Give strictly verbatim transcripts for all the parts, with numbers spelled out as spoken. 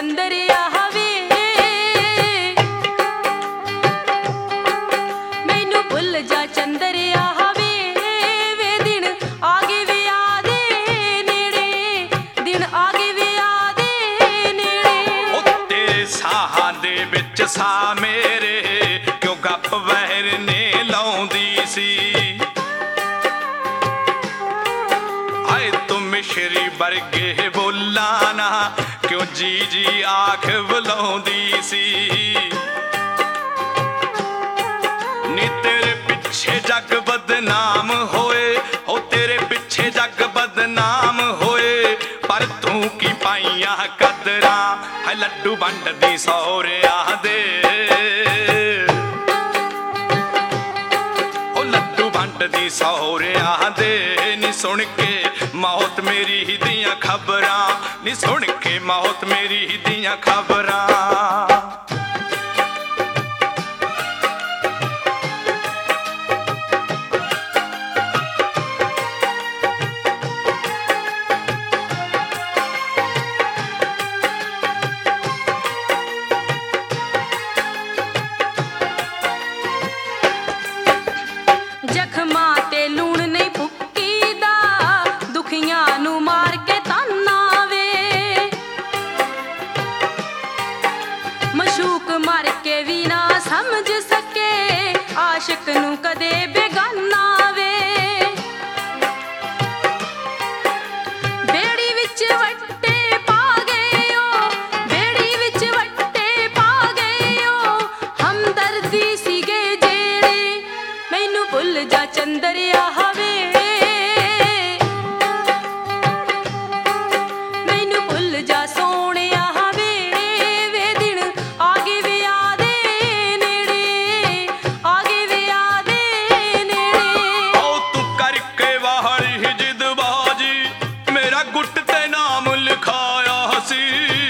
ਚੰਦਰਿਆ ਹਵੇ ਮੈਨੂੰ ਭੁੱਲ ਜਾ ਚੰਦਰਿਆ ਹਵੇ ਵੇ ਦਿਨ ਆ ਗਏ ਵਿਆਹ ਦੇ ਨੇੜੇ ਦਿਨ ਆ ਗਏ ਵਿਆਹ ਦੇ ਨੇੜੇ ਉਹ ਤੇਰੇ ਸਾਹਾਂ ਦੇ ਵਿੱਚ ਸਾਹ ਮੇਰੇ ਕਿਉਂ ਗੱਪ ਵਹਿਰ ਨੇ ਲਾਉਂਦੀ ਸੀ ਆਏ ਤੂੰ ਮਿਸ਼ਰੀ ਵਰਗੇ ਬੋਲਾਂ ਨਾ ਕਿਉਂ ਜੀ ਜੀ ਆਖ ਬੁਲਾਉਂਦੀ ਸੀ ਨੀ ਤੇਰੇ ਪਿੱਛੇ ਜੱਗ ਬਦਨਾਮ ਹੋਏ ਹੋ ਤੇਰੇ ਪਿੱਛੇ ਜੱਗ ਬਦਨਾਮ ਹੋਏ ਪਰ ਤੂੰ ਕੀ ਪਾਈਆਂ ਕਦਰਾਂ ਹੈ ਲੱਡੂ ਵੰਡਦੀ ਸਹੁਰਿਆਂ ਦੇ ਉਹ ਲੱਡੂ ਵੰਡਦੀ ਸਹੁਰਿਆਂ ਦੇ ਨੀ ਸੁਣ ਕੇ ਮੌਤ ਮੇਰੀ ਦੀਆਂ ਖਬਰਾਂ ਨੀ ਸੁਣ ਕੇ ਮੌਤ ਮੇਰੀ ਦੀਆਂ ਖਬਰਾਂ ਜ਼ਖਮਾਂ ਤੇ ਲੂਣ ਨਹੀਂ ਫੁੱਕੀਦਾ ਦੁਖੀਆਂ ਨੂੰ ਮਾਰ ਕੇ ਤਾਨਾ ਵੇ ਮਸ਼ੂਕ ਮਰ ਕੇ ਵੀ ਨਾ ਸਮਝ ਸਕੇ ਆਸ਼ਿਕ ਨੂੰ ਕਦੇ ਬੇਗਾਨਾ ਵੇ ਬੇੜੀ ਵਿੱਚ ਵੱਟੇ ਪਾ ਗਏ ਓ ਬੇੜੀ ਵਿੱਚ ਵੱਟੇ ਪਾ ਗਏ ਓ ਹਮਦਰਦੀ ਸੀਗੇ ਜਿਹੜੇ ਮੈਨੂੰ ਭੁੱਲ ਜਾ ਚੰਦਰਿਆ ਹਵੇ ਮੈਨੂੰ ਭੁੱਲ ਜਾ ਸੋਹਣਿਆ ਹਵੇ ਵੇ ਦਿਨ ਆ ਗਏ ਵਿਆਹ ਦੇ ਨੇੜੇ ਆ ਗਏ ਵਿਆਹ ਦੇ ਨੇੜੇ ਓ ਤੂੰ ਕਰਕੇ ਵਾਹਲੀ ਜਿੱਦਬਾਜੀ ਮੇਰਾ ਗੁੱਟ ਤੇ ਨਾਮ ਲਿਖਾਇਆ ਸੀ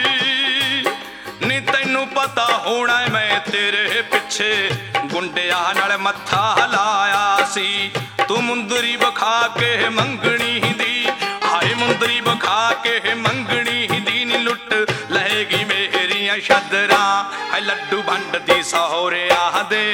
ਨੀ ਤੈਨੂੰ ਪਤਾ ਹੋਣਾ ਮੈਂ ਤੇਰੇ ਪਿੱਛੇ ਗੁੰਡਿਆਂ ਨਾਲ ਮੱਥਾ ਲਾਇਆ ਸੀ ਤੂੰ ਮੁੰਦਰੀ ਵਿਖਾ ਕੇ ਮੰਗਣੀ ਦੀ ਹਾਏ ਮੁੰਦਰੀ ਵਿਖਾ ਕੇ ਮੰਗਣੀ ਦੀ ਨੀ ਲੁੱਟ ਲਏਗੀ ਮੇਰੀਆਂ ਸ਼ਦਰਾਂ ਹੈ ਲੱਡੂ ਵੰਡਦੀ ਸਹੁਰਿਆਂ ਦੇ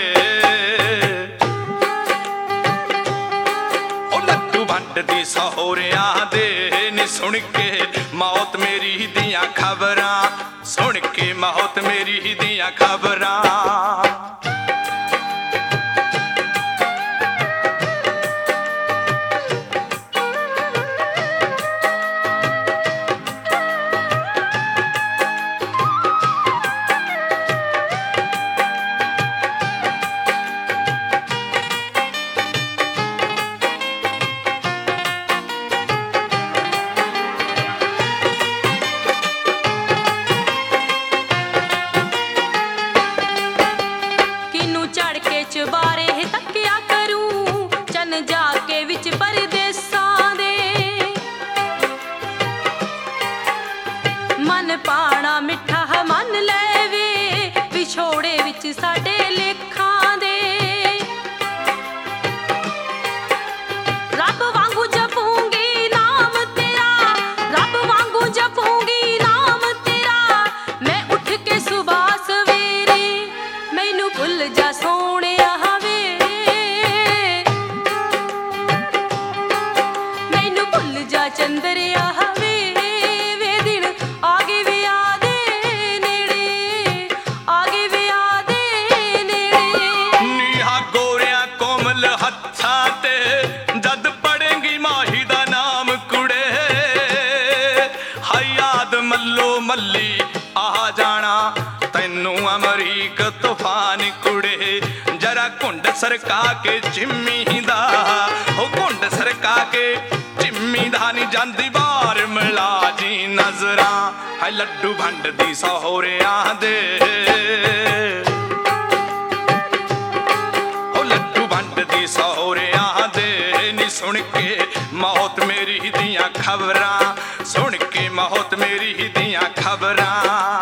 ਉਹ ਲੱਡੂ ਵੰਡਦੀ ਸਹੁਰਿਆਂ ਦੇ ਨੀ ਸੁਣ ਕੇ ਮੌਤ ਮੇਰੀ ਦੀਆਂ ਖਬਰਾਂ ਸੁਣ ਕੇ ਮੌਤ ਮੇਰੀ ਦੀਆਂ ਖਬਰਾਂ ਚੜ ਕੇ ਚੁਬਾਰੇ ਤੱਕਿਆ ਕਰੂ ਚੰਨ ਜਾ ਕੇ ਵਿੱਚ ਪਰਦੇਸਾਂ ਦੇ ਮਨ ਪਾਣਾ ਮਿੱਠਾ ਮਨ ਲੈਵੇ ਵਿਛੋੜੇ ਵਿੱਚ ਸਾਡੇ ਲੇਖਾਂ ਦੇ ਰੱਬ ਵਾਂਗੂ ਜਪੂੰਗੀ ਨਾਮ ਤੇਰਾ ਰੱਬ ਵਾਂਗੂ ਜਪੂੰਗੀ ਨਾਮ ਤੇਰਾ ਮੈਂ ਉੱਠ ਕੇ ਸੁਬਾਹ ਸਵੇਰੇ ਮੈਨੂੰ ਭੁੱਲ ਜਾ ਸੋਹਣਿਆ ਹਵੇ ਮੈਨੂੰ ਭੁੱਲ ਜਾ ਚੰਦਰਿਆ ਹਵੇ ਵੇ ਦਿਨ ਆ ਗਏ ਵਿਆਹ ਦੇ ਨੇੜੇ ਆ ਗਏ ਵਿਆਹ ਦੇ ਨੇੜੇ ਨੀਹਾ ਗੋਰਿਆਂ ਕੋਮਲ ਹੱਥਾਂ ਤੇ ਜਦ ਪੜੇਂਗੀ ਮਾਹੀ ਦਾ ਨਾਮ ਕੁੜੇ ਹਾਏ ਯਾਦ ਮੱਲੋ ਮੱਲੀ ਆ ਜਾਣਾ ਤੈਨੂੰ ਅਮਰੀਕ ਤੂਫਾਨ ਕੁੜੇ ਜਰਾ ਘੁੰਡ ਸਰਕਾ ਕੇ ਜਿੰਮੀ ਦਾ ਹੋ ਘੁੰਡ ਸਰਕਾ ਕੇ ਜਿੰਮੀ ਦਾ ਨੀ ਜਾਂਦੀ ਬਾਹਰ ਮਿਲਾ ਜੀ ਨਜ਼ਰਾਂ ਹੈ ਲੱਡੂ ਵੰਡਦੀ ਸਹੁਰਿਆਂ ਦੇ ਉਹ ਲੱਡੂ ਵੰਡਦੀ ਸਹੁਰਿਆਂ ਦੇ ਨੀ ਸੁਣ ਕੇ ਮੌਤ ਮੇਰੀ ਦੀਆਂ ਖਬਰਾਂ ਸੁਣ ਕੇ ਮੌਤ ਮੇਰੀ ਦੀਆਂ ਖਬਰਾਂ